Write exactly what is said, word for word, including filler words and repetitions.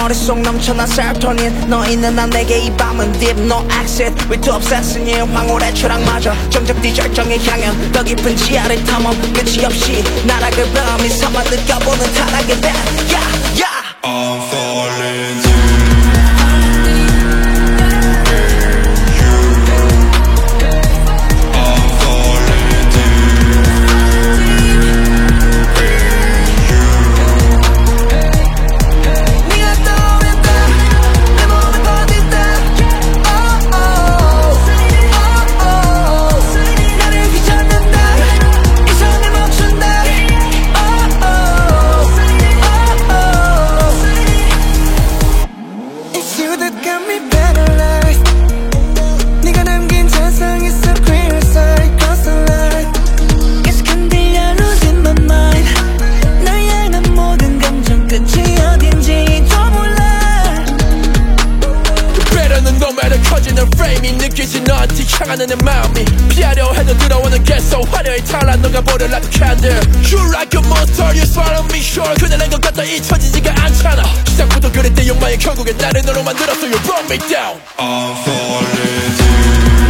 머릿속 넘쳐난 세로토닌 너 있는 난 내게 이 밤은 deep no exit with two obsessing you 황홀의 추락마저 정적 뒤절정의 향연 더 깊은 지하를 탐험 끝이 없이 나락을 바람이 삼아 느껴보는 타락의 배 yeah yeah I'm falling too. 느끼지 너한테 향하는 내 마음이 피하려 해도 들어오는 계속 화려히 탈라 너가 보려 like a candle You're like a monster you swallow me sure 그날 낸 것 같다 잊혀지지가 않잖아 시작부터 그랬대 욕망이 결국엔 나를 너로 만들었어 You brought me down I'm falling too.